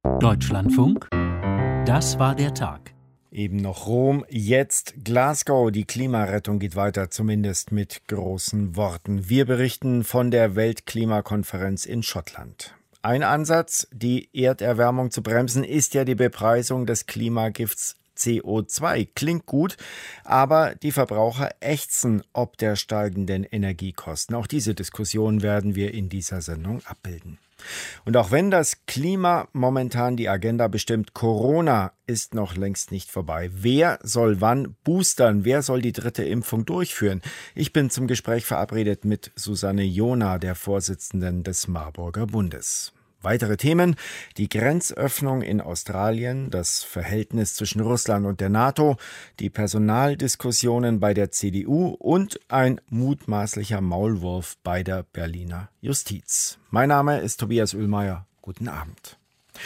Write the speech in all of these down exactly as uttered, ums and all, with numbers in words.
Deutschlandfunk, das war der Tag. Eben noch Rom, jetzt Glasgow. Die Klimarettung geht weiter, zumindest mit großen Worten. Wir berichten von der Weltklimakonferenz in Schottland. Ein Ansatz, die Erderwärmung zu bremsen, ist ja die Bepreisung des Klimagifts C O zwei. Klingt gut, aber die Verbraucher ächzen ob der steigenden Energiekosten. Auch diese Diskussion werden wir in dieser Sendung abbilden. Und auch wenn das Klima momentan die Agenda bestimmt, Corona ist noch längst nicht vorbei. Wer soll wann boostern? Wer soll die dritte Impfung durchführen? Ich bin zum Gespräch verabredet mit Susanne Jona, der Vorsitzenden des Marburger Bundes. Weitere Themen: die Grenzöffnung in Australien, das Verhältnis zwischen Russland und der NATO, die Personaldiskussionen bei der C D U und ein mutmaßlicher Maulwurf bei der Berliner Justiz. Mein Name ist Tobias Oehlmeier. Guten Abend.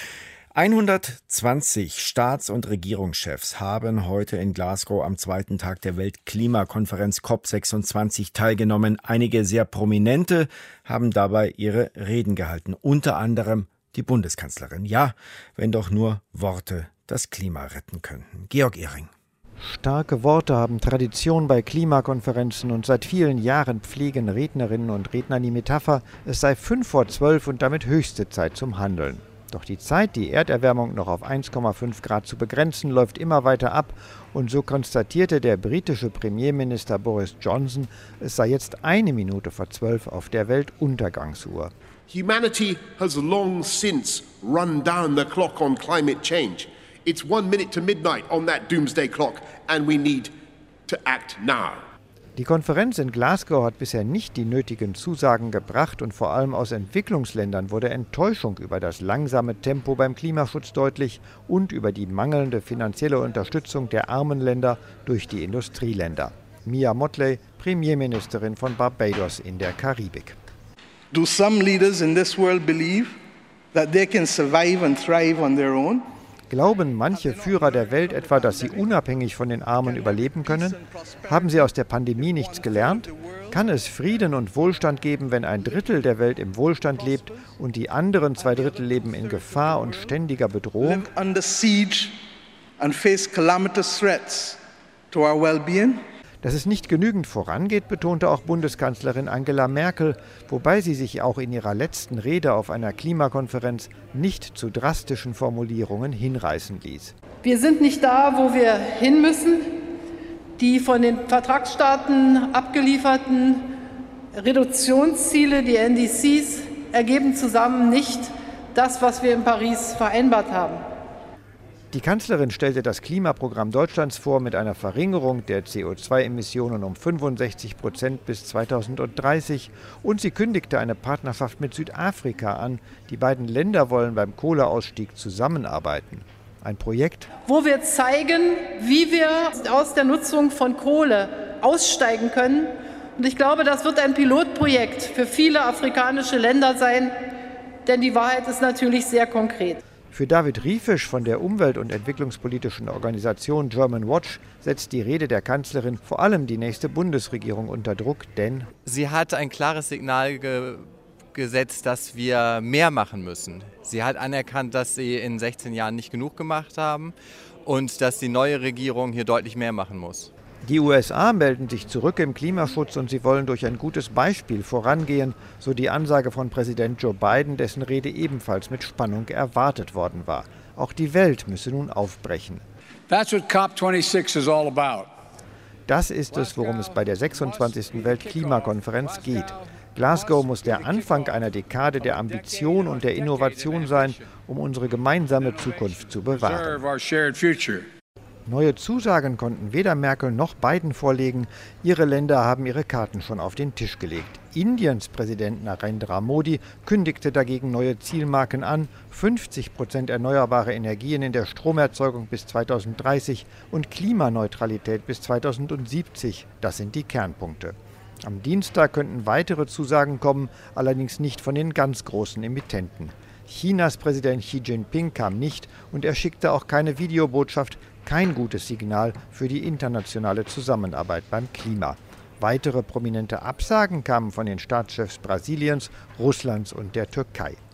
hundertzwanzig Staats- und Regierungschefs haben heute in Glasgow am zweiten Tag der Weltklimakonferenz C O P sechsundzwanzig teilgenommen. Einige sehr Prominente haben dabei ihre Reden gehalten, unter anderem die Bundeskanzlerin. Ja, wenn doch nur Worte das Klima retten könnten. Georg Ehring. Starke Worte haben Tradition bei Klimakonferenzen und seit vielen Jahren pflegen Rednerinnen und Redner die Metapher, es sei fünf vor zwölf und damit höchste Zeit zum Handeln. Doch die Zeit, die Erderwärmung noch auf eins Komma fünf Grad zu begrenzen, läuft immer weiter ab. Und so konstatierte der britische Premierminister Boris Johnson, es sei jetzt eine Minute vor zwölf auf der Weltuntergangsuhr. Humanity has long since run down the clock on climate change. It's one minute to midnight on that doomsday clock and we need to act now. Die Konferenz in Glasgow hat bisher nicht die nötigen Zusagen gebracht und vor allem aus Entwicklungsländern wurde Enttäuschung über das langsame Tempo beim Klimaschutz deutlich und über die mangelnde finanzielle Unterstützung der armen Länder durch die Industrieländer. Mia Mottley, Premierministerin von Barbados in der Karibik. Do some leaders in this world believe that they can survive and thrive on their own? Glauben manche Führer der Welt etwa, dass sie unabhängig von den Armen überleben können? Haben sie aus der Pandemie nichts gelernt? Kann es Frieden und Wohlstand geben, wenn ein Drittel der Welt im Wohlstand lebt und die anderen zwei Drittel leben in Gefahr und ständiger Bedrohung? Dass es nicht genügend vorangeht, betonte auch Bundeskanzlerin Angela Merkel, wobei sie sich auch in ihrer letzten Rede auf einer Klimakonferenz nicht zu drastischen Formulierungen hinreißen ließ. Wir sind nicht da, wo wir hin müssen. Die von den Vertragsstaaten abgelieferten Reduktionsziele, die N D Cs, ergeben zusammen nicht das, was wir in Paris vereinbart haben. Die Kanzlerin stellte das Klimaprogramm Deutschlands vor mit einer Verringerung der C O zwei Emissionen um fünfundsechzig Prozent bis zweitausenddreißig und sie kündigte eine Partnerschaft mit Südafrika an. Die beiden Länder wollen beim Kohleausstieg zusammenarbeiten. Ein Projekt, wo wir zeigen, wie wir aus der Nutzung von Kohle aussteigen können. Und ich glaube, das wird ein Pilotprojekt für viele afrikanische Länder sein, denn die Wahrheit ist natürlich sehr konkret. Für David Riefisch von der umwelt- und entwicklungspolitischen Organisation German Watch setzt die Rede der Kanzlerin vor allem die nächste Bundesregierung unter Druck, denn sie hat ein klares Signal ge- gesetzt, dass wir mehr machen müssen. Sie hat anerkannt, dass sie in sechzehn Jahren nicht genug gemacht haben und dass die neue Regierung hier deutlich mehr machen muss. Die U S A melden sich zurück im Klimaschutz und sie wollen durch ein gutes Beispiel vorangehen, so die Ansage von Präsident Joe Biden, dessen Rede ebenfalls mit Spannung erwartet worden war. Auch die Welt müsse nun aufbrechen. That's what C O P twenty-six is all about. Das ist es, worum es bei der sechsundzwanzigsten Weltklimakonferenz geht. Glasgow muss der Anfang einer Dekade der Ambition und der Innovation sein, um unsere gemeinsame Zukunft zu bewahren. Neue Zusagen konnten weder Merkel noch Biden vorlegen. Ihre Länder haben ihre Karten schon auf den Tisch gelegt. Indiens Präsident Narendra Modi kündigte dagegen neue Zielmarken an: fünfzig Prozent erneuerbare Energien in der Stromerzeugung bis zweitausenddreißig und Klimaneutralität bis zweitausendsiebzig. Das sind die Kernpunkte. Am Dienstag könnten weitere Zusagen kommen, allerdings nicht von den ganz großen Emittenten. Chinas Präsident Xi Jinping kam nicht und er schickte auch keine Videobotschaft, kein gutes Signal für die internationale Zusammenarbeit beim Klima. Weitere prominente Absagen kamen von den Staatschefs Brasiliens, Russlands und der Türkei.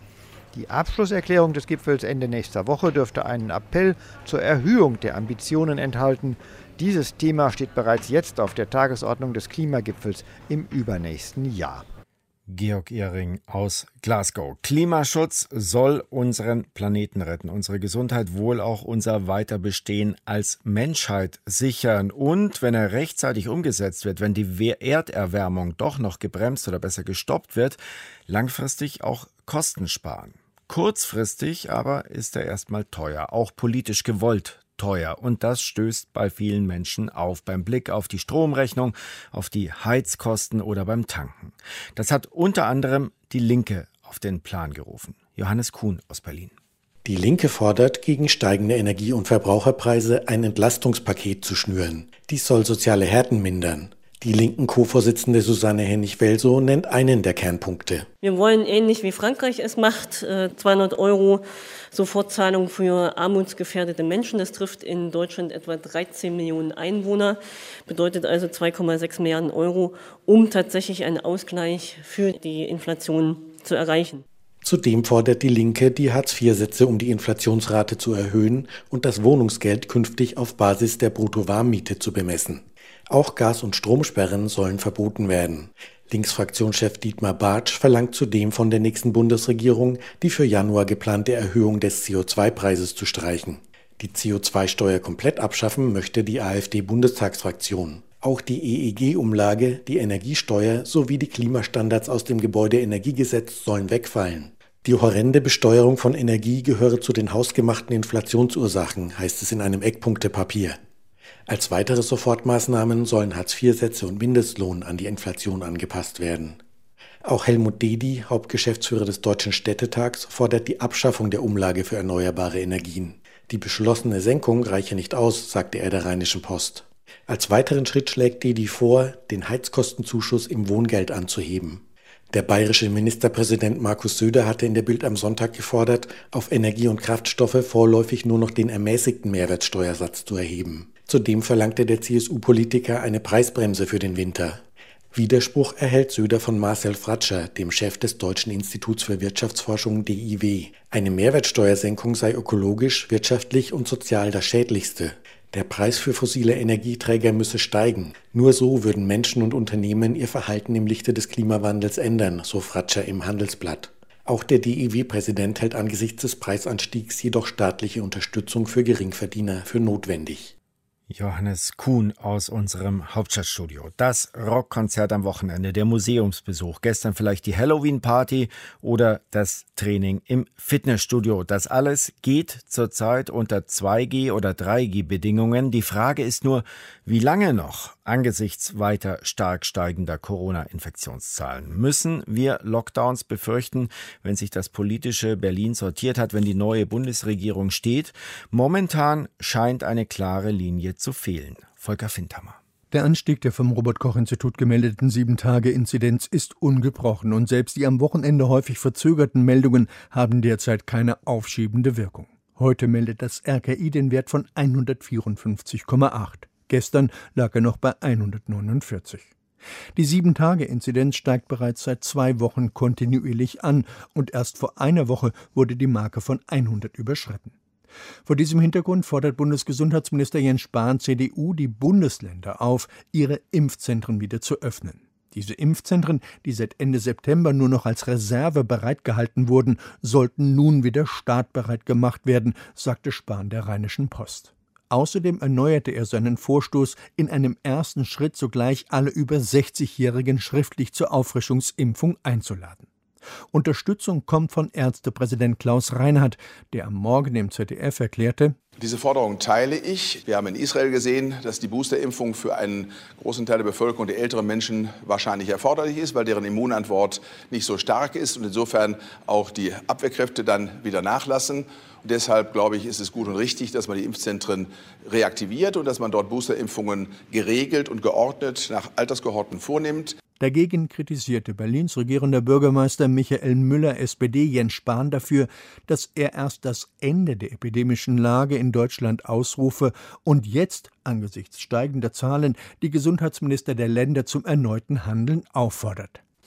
Die Abschlusserklärung des Gipfels Ende nächster Woche dürfte einen Appell zur Erhöhung der Ambitionen enthalten. Dieses Thema steht bereits jetzt auf der Tagesordnung des Klimagipfels im übernächsten Jahr. Georg Ehring aus Glasgow. Klimaschutz soll unseren Planeten retten, unsere Gesundheit, wohl auch unser Weiterbestehen als Menschheit sichern. Und wenn er rechtzeitig umgesetzt wird, wenn die Erderwärmung doch noch gebremst oder besser gestoppt wird, langfristig auch Kosten sparen. Kurzfristig aber ist er erstmal teuer, auch politisch gewollt teuer. Und das stößt bei vielen Menschen auf beim Blick auf die Stromrechnung, auf die Heizkosten oder beim Tanken. Das hat unter anderem die Linke auf den Plan gerufen. Johannes Kuhn aus Berlin. Die Linke fordert, gegen steigende Energie- und Verbraucherpreise ein Entlastungspaket zu schnüren. Dies soll soziale Härten mindern. Die linken Co-Vorsitzende Susanne Hennig-Welsow nennt einen der Kernpunkte. Wir wollen ähnlich wie Frankreich es macht, zweihundert Euro Sofortzahlung für armutsgefährdete Menschen. Das trifft in Deutschland etwa dreizehn Millionen Einwohner, bedeutet also zwei Komma sechs Milliarden Euro, um tatsächlich einen Ausgleich für die Inflation zu erreichen. Zudem fordert die Linke, die Hartz-vier-Sätze um die Inflationsrate zu erhöhen und das Wohnungsgeld künftig auf Basis der Bruttowarmmiete zu bemessen. Auch Gas- und Stromsperren sollen verboten werden. Linksfraktionschef Dietmar Bartsch verlangt zudem von der nächsten Bundesregierung, die für Januar geplante Erhöhung des C O zwei Preises zu streichen. Die C O zwei Steuer komplett abschaffen möchte die AfD-Bundestagsfraktion. Auch die E E G-Umlage, die Energiesteuer sowie die Klimastandards aus dem Gebäudeenergiegesetz sollen wegfallen. Die horrende Besteuerung von Energie gehöre zu den hausgemachten Inflationsursachen, heißt es in einem Eckpunktepapier. Als weitere Sofortmaßnahmen sollen Hartz-vier-Sätze und Mindestlohn an die Inflation angepasst werden. Auch Helmut Dedi, Hauptgeschäftsführer des Deutschen Städtetags, fordert die Abschaffung der Umlage für erneuerbare Energien. Die beschlossene Senkung reiche nicht aus, sagte er der Rheinischen Post. Als weiteren Schritt schlägt Dedi vor, den Heizkostenzuschuss im Wohngeld anzuheben. Der bayerische Ministerpräsident Markus Söder hatte in der Bild am Sonntag gefordert, auf Energie und Kraftstoffe vorläufig nur noch den ermäßigten Mehrwertsteuersatz zu erheben. Zudem verlangte der C S U-Politiker eine Preisbremse für den Winter. Widerspruch erhält Söder von Marcel Fratscher, dem Chef des Deutschen Instituts für Wirtschaftsforschung D I W. Eine Mehrwertsteuersenkung sei ökologisch, wirtschaftlich und sozial das Schädlichste. Der Preis für fossile Energieträger müsse steigen. Nur so würden Menschen und Unternehmen ihr Verhalten im Lichte des Klimawandels ändern, so Fratscher im Handelsblatt. Auch der D I W-Präsident hält angesichts des Preisanstiegs jedoch staatliche Unterstützung für Geringverdiener für notwendig. Johannes Kuhn aus unserem Hauptstadtstudio. Das Rockkonzert am Wochenende, der Museumsbesuch, gestern vielleicht die Halloween-Party oder das Training im Fitnessstudio. Das alles geht zurzeit unter zwei G- oder drei G-Bedingungen. Die Frage ist nur, wie lange noch angesichts weiter stark steigender Corona-Infektionszahlen? Müssen wir Lockdowns befürchten, wenn sich das politische Berlin sortiert hat, wenn die neue Bundesregierung steht? Momentan scheint eine klare Linie zu fehlen. Volker Findhammer. Der Anstieg der vom Robert-Koch-Institut gemeldeten sieben Tage Inzidenz ist ungebrochen und selbst die am Wochenende häufig verzögerten Meldungen haben derzeit keine aufschiebende Wirkung. Heute meldet das R K I den Wert von hundertvierundfünfzig Komma acht. Gestern lag er noch bei hundertneunundvierzig. Die sieben Tage Inzidenz steigt bereits seit zwei Wochen kontinuierlich an und erst vor einer Woche wurde die Marke von hundert überschritten. Vor diesem Hintergrund fordert Bundesgesundheitsminister Jens Spahn C D U die Bundesländer auf, ihre Impfzentren wieder zu öffnen. Diese Impfzentren, die seit Ende September nur noch als Reserve bereitgehalten wurden, sollten nun wieder startbereit gemacht werden, sagte Spahn der Rheinischen Post. Außerdem erneuerte er seinen Vorstoß, in einem ersten Schritt sogleich alle über sechzigjährigen schriftlich zur Auffrischungsimpfung einzuladen. Unterstützung kommt von Ärztepräsident Klaus Reinhardt, der am Morgen im Z D F erklärte: Diese Forderung teile ich. Wir haben in Israel gesehen, dass die Boosterimpfung für einen großen Teil der Bevölkerung, der älteren Menschen, wahrscheinlich erforderlich ist, weil deren Immunantwort nicht so stark ist und insofern auch die Abwehrkräfte dann wieder nachlassen. Und deshalb, glaube ich, ist es gut und richtig, dass man die Impfzentren reaktiviert und dass man dort Boosterimpfungen geregelt und geordnet nach Alterskohorten vornimmt. Dagegen kritisierte Berlins regierender Bürgermeister Michael Müller, S P D, Jens Spahn dafür, dass er erst das Ende der epidemischen Lage in Deutschland ausrufe und jetzt angesichts steigender Zahlen die Gesundheitsminister der Länder zum erneuten Handeln auffordert.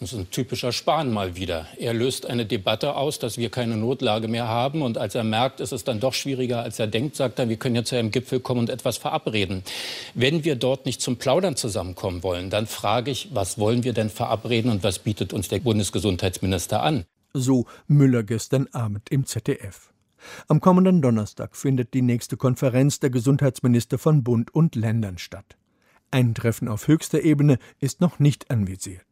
Das ist ein typischer Spahn mal wieder. Er löst eine Debatte aus, dass wir keine Notlage mehr haben. Und als er merkt, es ist dann doch schwieriger, als er denkt, sagt er, wir können ja zu einem Gipfel kommen und etwas verabreden. Wenn wir dort nicht zum Plaudern zusammenkommen wollen, dann frage ich, was wollen wir denn verabreden und was bietet uns der Bundesgesundheitsminister an? So Müller gestern Abend im Z D F. Am kommenden Donnerstag findet die nächste Konferenz der Gesundheitsminister von Bund und Ländern statt. Ein Treffen auf höchster Ebene ist noch nicht anvisiert.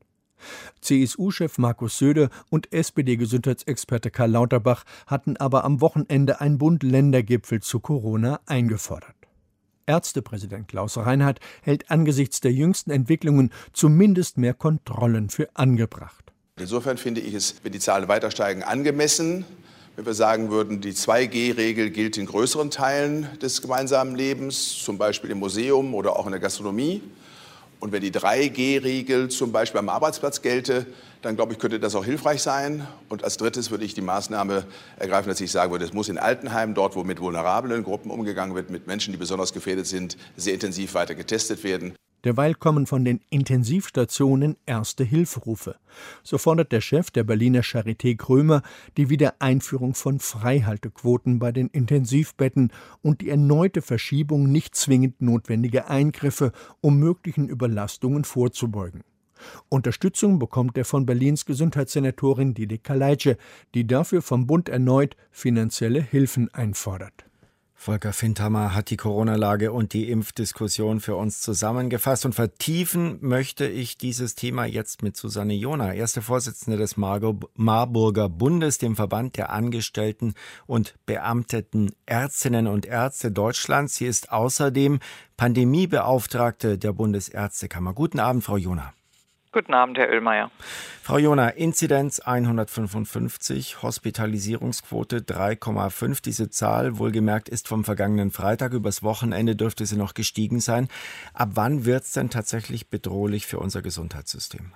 C S U-Chef Markus Söder und S P D-Gesundheitsexperte Karl Lauterbach hatten aber am Wochenende einen Bund-Länder-Gipfel zu Corona eingefordert. Ärztepräsident Klaus Reinhardt hält angesichts der jüngsten Entwicklungen zumindest mehr Kontrollen für angebracht. Insofern finde ich es, wenn die Zahlen weiter steigen, angemessen, wenn wir sagen würden, die zwei G Regel gilt in größeren Teilen des gemeinsamen Lebens, zum Beispiel im Museum oder auch in der Gastronomie. Und wenn die drei G Regel zum Beispiel am Arbeitsplatz gelte, dann glaube ich, könnte das auch hilfreich sein. Und als drittes würde ich die Maßnahme ergreifen, dass ich sagen würde, es muss in Altenheimen, dort wo mit vulnerablen Gruppen umgegangen wird, mit Menschen, die besonders gefährdet sind, sehr intensiv weiter getestet werden. Derweil kommen von den Intensivstationen erste Hilferufe. So fordert der Chef der Berliner Charité Krömer die Wiedereinführung von Freihaltequoten bei den Intensivbetten und die erneute Verschiebung nicht zwingend notwendiger Eingriffe, um möglichen Überlastungen vorzubeugen. Unterstützung bekommt er von Berlins Gesundheitssenatorin Didi Kaleitsche, die dafür vom Bund erneut finanzielle Hilfen einfordert. Volker Findhammer hat die Corona-Lage und die Impfdiskussion für uns zusammengefasst. Und vertiefen möchte ich dieses Thema jetzt mit Susanne Johner, erste Vorsitzende des Marburger Bundes, dem Verband der Angestellten und Beamteten Ärztinnen und Ärzte Deutschlands. Sie ist außerdem Pandemiebeauftragte der Bundesärztekammer. Guten Abend, Frau Johner. Guten Abend, Herr Oehlmeier. Frau Johner, Inzidenz hundertfünfundfünfzig, Hospitalisierungsquote drei Komma fünf. Diese Zahl, wohlgemerkt, ist vom vergangenen Freitag. Übers Wochenende dürfte sie noch gestiegen sein. Ab wann wird es denn tatsächlich bedrohlich für unser Gesundheitssystem?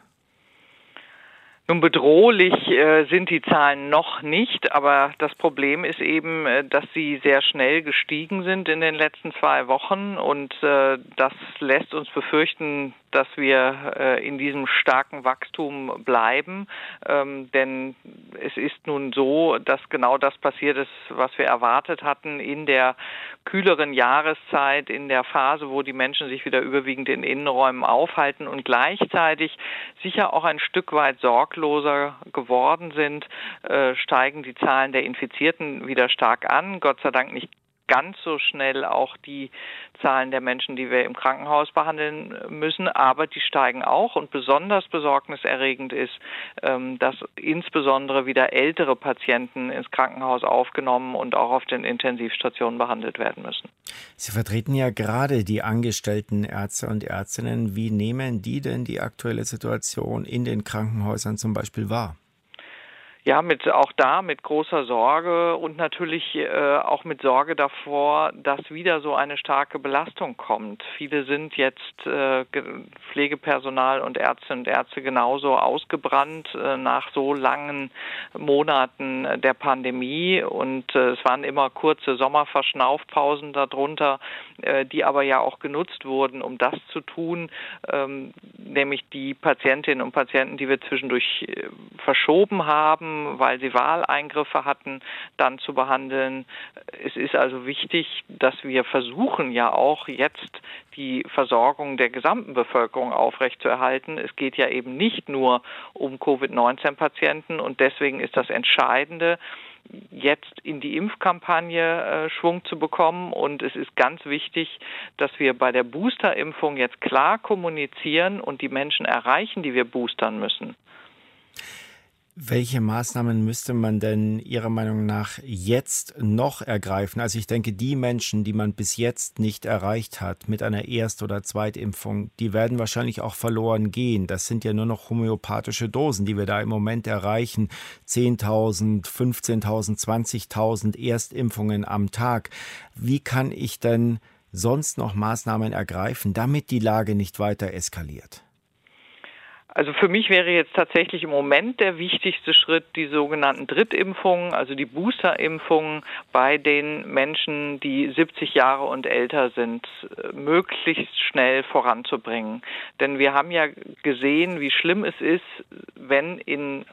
Nun, bedrohlich äh, sind die Zahlen noch nicht, aber das Problem ist eben, äh, dass sie sehr schnell gestiegen sind in den letzten zwei Wochen und äh, das lässt uns befürchten, dass wir äh, in diesem starken Wachstum bleiben, ähm, denn es ist nun so, dass genau das passiert ist, was wir erwartet hatten in der kühleren Jahreszeit, in der Phase, wo die Menschen sich wieder überwiegend in Innenräumen aufhalten und gleichzeitig sicher auch ein Stück weit sorgloser geworden sind, äh, steigen die Zahlen der Infizierten wieder stark an. Gott sei Dank nicht ganz so schnell auch die Zahlen der Menschen, die wir im Krankenhaus behandeln müssen, aber die steigen auch und besonders besorgniserregend ist, dass insbesondere wieder ältere Patienten ins Krankenhaus aufgenommen und auch auf den Intensivstationen behandelt werden müssen. Sie vertreten ja gerade die angestellten Ärzte und Ärztinnen. Wie nehmen die denn die aktuelle Situation in den Krankenhäusern zum Beispiel wahr? Ja, mit auch da mit großer Sorge und natürlich äh, auch mit Sorge davor, dass wieder so eine starke Belastung kommt. Viele sind jetzt äh, Pflegepersonal und Ärztinnen und Ärzte genauso ausgebrannt äh, nach so langen Monaten der Pandemie und äh, es waren immer kurze Sommerverschnaufpausen darunter, äh, die aber ja auch genutzt wurden, um das zu tun, ähm, nämlich die Patientinnen und Patienten, die wir zwischendurch äh, verschoben haben, weil sie Wahleingriffe hatten, dann zu behandeln. Es ist also wichtig, dass wir versuchen ja auch jetzt die Versorgung der gesamten Bevölkerung aufrechtzuerhalten. Es geht ja eben nicht nur um Covid neunzehn Patienten und deswegen ist das Entscheidende, jetzt in die Impfkampagne äh, Schwung zu bekommen. Und es ist ganz wichtig, dass wir bei der Boosterimpfung jetzt klar kommunizieren und die Menschen erreichen, die wir boostern müssen. Welche Maßnahmen müsste man denn Ihrer Meinung nach jetzt noch ergreifen? Also ich denke, die Menschen, die man bis jetzt nicht erreicht hat mit einer Erst- oder Zweitimpfung, die werden wahrscheinlich auch verloren gehen. Das sind ja nur noch homöopathische Dosen, die wir da im Moment erreichen. zehntausend, fünfzehntausend, zwanzigtausend Erstimpfungen am Tag. Wie kann ich denn sonst noch Maßnahmen ergreifen, damit die Lage nicht weiter eskaliert? Also für mich wäre jetzt tatsächlich im Moment der wichtigste Schritt die sogenannten Drittimpfungen, also die Boosterimpfungen bei den Menschen, die siebzig Jahre und älter sind, möglichst schnell voranzubringen. Denn wir haben ja gesehen, wie schlimm es ist, wenn in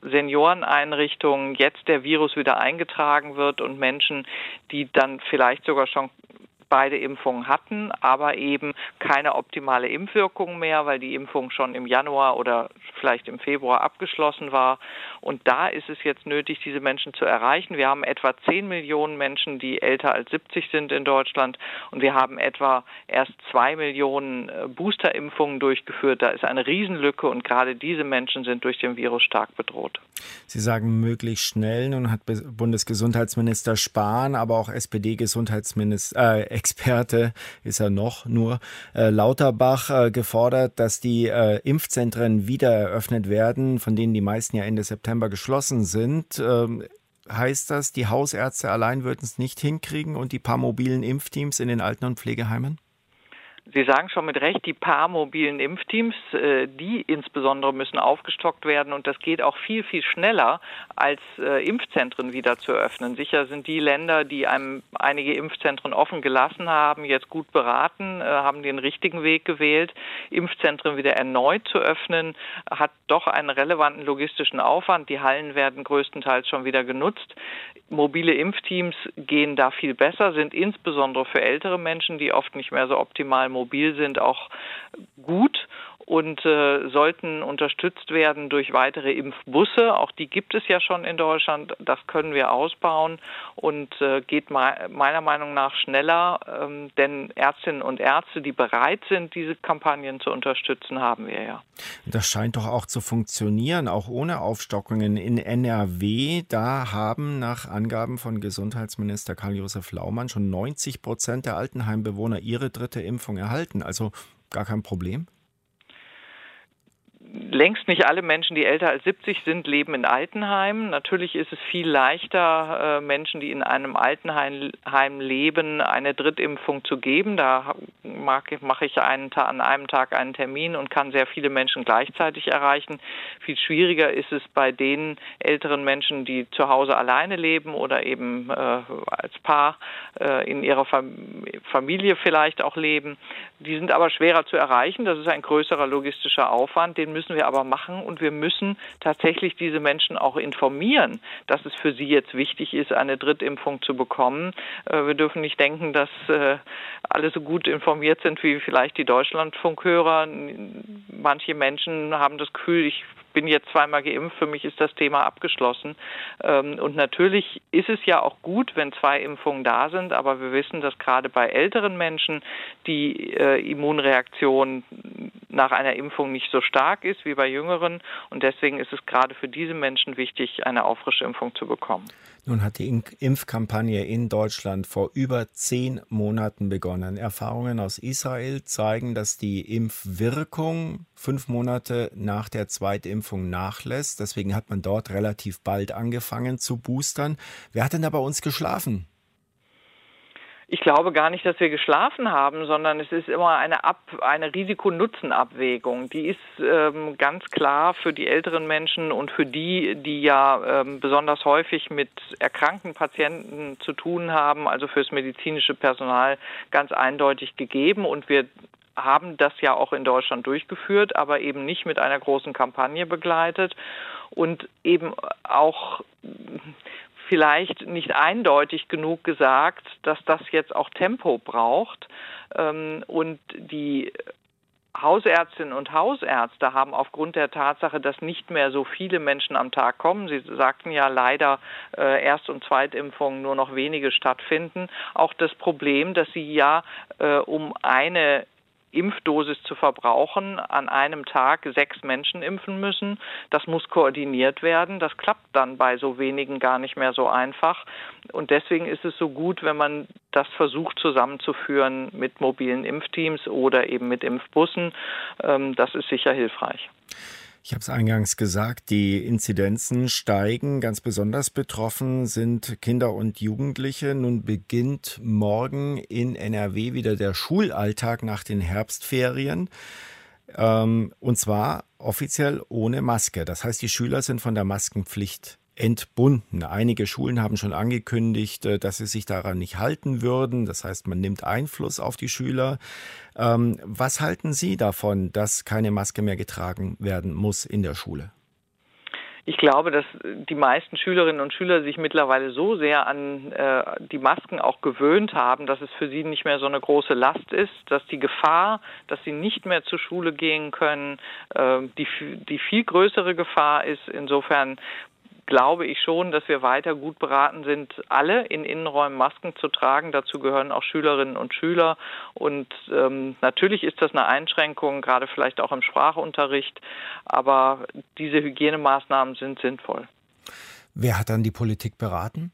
Senioreneinrichtungen jetzt der Virus wieder eingetragen wird und Menschen, die dann vielleicht sogar schon beide Impfungen hatten, aber eben keine optimale Impfwirkung mehr, weil die Impfung schon im Januar oder vielleicht im Februar abgeschlossen war. Und da ist es jetzt nötig, diese Menschen zu erreichen. Wir haben etwa zehn Millionen Menschen, die älter als siebzig sind in Deutschland, und wir haben etwa erst zwei Millionen Boosterimpfungen durchgeführt. Da ist eine Riesenlücke, und gerade diese Menschen sind durch den Virus stark bedroht. Sie sagen möglichst schnell. Nun hat Bundesgesundheitsminister Spahn, aber auch S P D-Gesundheitsminister, äh, Experte ist er noch nur, äh, Lauterbach äh, gefordert, dass die äh, Impfzentren wieder eröffnet werden, von denen die meisten ja Ende September geschlossen sind. Ähm, heißt das, die Hausärzte allein würden es nicht hinkriegen und die paar mobilen Impfteams in den Alten- und Pflegeheimen? Sie sagen schon mit Recht, die paar mobilen Impfteams, die insbesondere müssen aufgestockt werden, und das geht auch viel, viel schneller, als Impfzentren wieder zu öffnen. Sicher sind die Länder, die einem einige Impfzentren offen gelassen haben, jetzt gut beraten, haben den richtigen Weg gewählt. Impfzentren wieder erneut zu öffnen, hat doch einen relevanten logistischen Aufwand. Die Hallen werden größtenteils schon wieder genutzt. Mobile Impfteams gehen da viel besser, sind insbesondere für ältere Menschen, die oft nicht mehr so optimal mobil sind, auch gut und äh, sollten unterstützt werden durch weitere Impfbusse. Auch die gibt es ja schon in Deutschland. Das können wir ausbauen und äh, geht me- meiner Meinung nach schneller, ähm, denn Ärztinnen und Ärzte, die bereit sind, diese Kampagnen zu unterstützen, haben wir ja. Das scheint doch auch zu funktionieren, auch ohne Aufstockungen. In N R W, da haben nach Angaben von Gesundheitsminister Karl-Josef Laumann schon neunzig Prozent der Altenheimbewohner ihre dritte Impfung erhalten. Also gar kein Problem? Längst nicht alle Menschen, die älter als siebzig sind, leben in Altenheimen. Natürlich ist es viel leichter, äh, Menschen, die in einem Altenheim leben, eine Drittimpfung zu geben. Da mag, mache ich einen, an einem Tag einen Termin und kann sehr viele Menschen gleichzeitig erreichen. Viel schwieriger ist es bei den älteren Menschen, die zu Hause alleine leben oder eben äh, als Paar äh, in ihrer Fam- Familie vielleicht auch leben. Die sind aber schwerer zu erreichen. Das ist ein größerer logistischer Aufwand, den müssen wir aber machen, und wir müssen tatsächlich diese Menschen auch informieren, dass es für sie jetzt wichtig ist, eine Drittimpfung zu bekommen. Wir dürfen nicht denken, dass alle so gut informiert sind wie vielleicht die Deutschlandfunkhörer. Manche Menschen haben das Gefühl, ich bin jetzt zweimal geimpft, für mich ist das Thema abgeschlossen. Und natürlich ist es ja auch gut, wenn zwei Impfungen da sind, aber wir wissen, dass gerade bei älteren Menschen die Immunreaktion nach einer Impfung nicht so stark ist wie bei Jüngeren, und deswegen ist es gerade für diese Menschen wichtig, eine Auffrischimpfung zu bekommen. Nun hat die Impfkampagne in Deutschland vor über zehn Monaten begonnen. Erfahrungen aus Israel zeigen, dass die Impfwirkung fünf Monate nach der Zweitimpfung nachlässt. Deswegen hat man dort relativ bald angefangen zu boostern. Wer hat denn da bei uns geschlafen? Ich glaube gar nicht, dass wir geschlafen haben, sondern es ist immer eine, Ab, eine Risiko-Nutzen-Abwägung. Die ist ähm, ganz klar für die älteren Menschen und für die, die ja ähm, besonders häufig mit erkrankten Patienten zu tun haben, also fürs medizinische Personal, ganz eindeutig gegeben. Und wir haben das ja auch in Deutschland durchgeführt, aber eben nicht mit einer großen Kampagne begleitet und eben auch vielleicht nicht eindeutig genug gesagt, dass das jetzt auch Tempo braucht. Und die Hausärztinnen und Hausärzte haben aufgrund der Tatsache, dass nicht mehr so viele Menschen am Tag kommen, Sie sagten ja leider, Erst- und Zweitimpfungen nur noch wenige stattfinden, auch das Problem, dass sie ja um eine Impfdosis zu verbrauchen, an einem Tag sechs Menschen impfen müssen. Das muss koordiniert werden. Das klappt dann bei so wenigen gar nicht mehr so einfach. Und deswegen ist es so gut, wenn man das versucht zusammenzuführen mit mobilen Impfteams oder eben mit Impfbussen. Das ist sicher hilfreich. Ich habe es eingangs gesagt, die Inzidenzen steigen. Ganz besonders betroffen sind Kinder und Jugendliche. Nun beginnt morgen in N R W wieder der Schulalltag nach den Herbstferien. Ähm, und zwar offiziell ohne Maske. Das heißt, die Schüler sind von der Maskenpflicht entbunden. Einige Schulen haben schon angekündigt, dass sie sich daran nicht halten würden. Das heißt, man nimmt Einfluss auf die Schüler. Ähm, was halten Sie davon, dass keine Maske mehr getragen werden muss in der Schule? Ich glaube, dass die meisten Schülerinnen und Schüler sich mittlerweile so sehr an äh, die Masken auch gewöhnt haben, dass es für sie nicht mehr so eine große Last ist, dass die Gefahr, dass sie nicht mehr zur Schule gehen können, äh, die, die viel größere Gefahr ist. Insofern glaube ich schon, dass wir weiter gut beraten sind, alle in Innenräumen Masken zu tragen. Dazu gehören auch Schülerinnen und Schüler. Und ähm, natürlich ist das eine Einschränkung, gerade vielleicht auch im Sprachunterricht. Aber diese Hygienemaßnahmen sind sinnvoll. Wer hat dann die Politik beraten?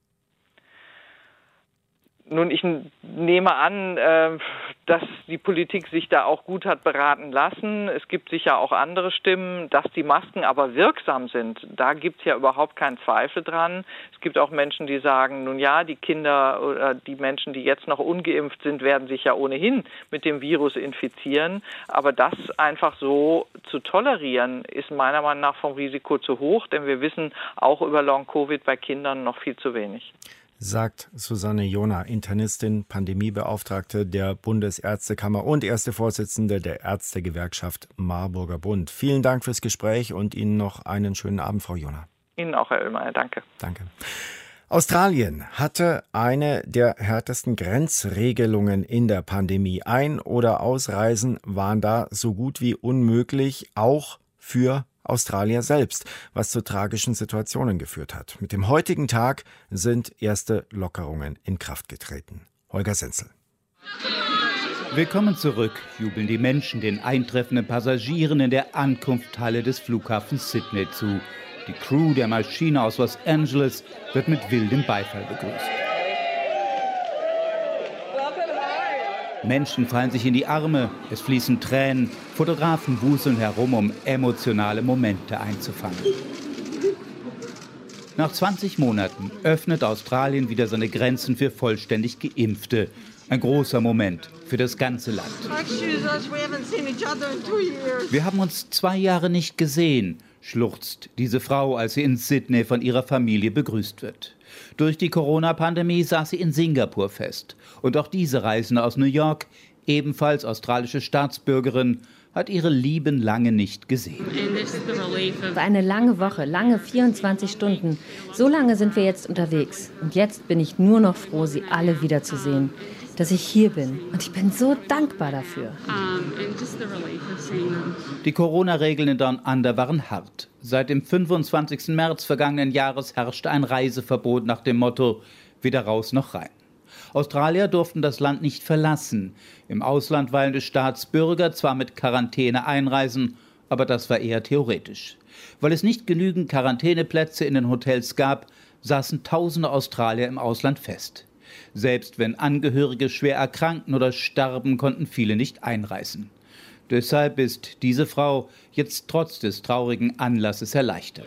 Nun, ich nehme an, äh, dass die Politik sich da auch gut hat beraten lassen. Es gibt sicher auch andere Stimmen, dass die Masken aber wirksam sind. Da gibt es ja überhaupt keinen Zweifel dran. Es gibt auch Menschen, die sagen, nun ja, die Kinder oder die Menschen, die jetzt noch ungeimpft sind, werden sich ja ohnehin mit dem Virus infizieren. Aber das einfach so zu tolerieren, ist meiner Meinung nach vom Risiko zu hoch, denn wir wissen auch über Long-Covid bei Kindern noch viel zu wenig. Sagt Susanne Jona, Internistin, Pandemiebeauftragte der Bundesärztekammer und erste Vorsitzende der Ärztegewerkschaft Marburger Bund. Vielen Dank fürs Gespräch und Ihnen noch einen schönen Abend, Frau Jona. Ihnen auch, Herr Oehlmeier. Danke. Danke. Australien hatte eine der härtesten Grenzregelungen in der Pandemie. Ein- oder Ausreisen waren da so gut wie unmöglich, auch für Australier selbst, was zu tragischen Situationen geführt hat. Mit dem heutigen Tag sind erste Lockerungen in Kraft getreten. Holger Senzel. Willkommen zurück, jubeln die Menschen den eintreffenden Passagieren in der Ankunftshalle des Flughafens Sydney zu. Die Crew der Maschine aus Los Angeles wird mit wildem Beifall begrüßt. Menschen fallen sich in die Arme, es fließen Tränen, Fotografen wuseln herum, um emotionale Momente einzufangen. Nach zwanzig Monaten öffnet Australien wieder seine Grenzen für vollständig Geimpfte. Ein großer Moment für das ganze Land. Wir haben uns zwei Jahre nicht gesehen, schluchzt diese Frau, als sie in Sydney von ihrer Familie begrüßt wird. Durch die Corona-Pandemie saß sie in Singapur fest. Und auch diese Reisende aus New York, ebenfalls australische Staatsbürgerin, hat ihre Lieben lange nicht gesehen. Eine lange Woche, lange vierundzwanzig Stunden. So lange sind wir jetzt unterwegs. Und jetzt bin ich nur noch froh, Sie alle wiederzusehen. Dass ich hier bin. Und ich bin so dankbar dafür. Die Corona-Regeln in Down Under waren hart. Seit dem fünfundzwanzigsten März vergangenen Jahres herrschte ein Reiseverbot nach dem Motto, weder raus noch rein. Australier durften das Land nicht verlassen. Im Ausland weilende Staatsbürger zwar mit Quarantäne einreisen, aber das war eher theoretisch. Weil es nicht genügend Quarantäneplätze in den Hotels gab, saßen tausende Australier im Ausland fest. Selbst wenn Angehörige schwer erkrankten oder starben, konnten viele nicht einreisen. Deshalb ist diese Frau jetzt trotz des traurigen Anlasses erleichtert.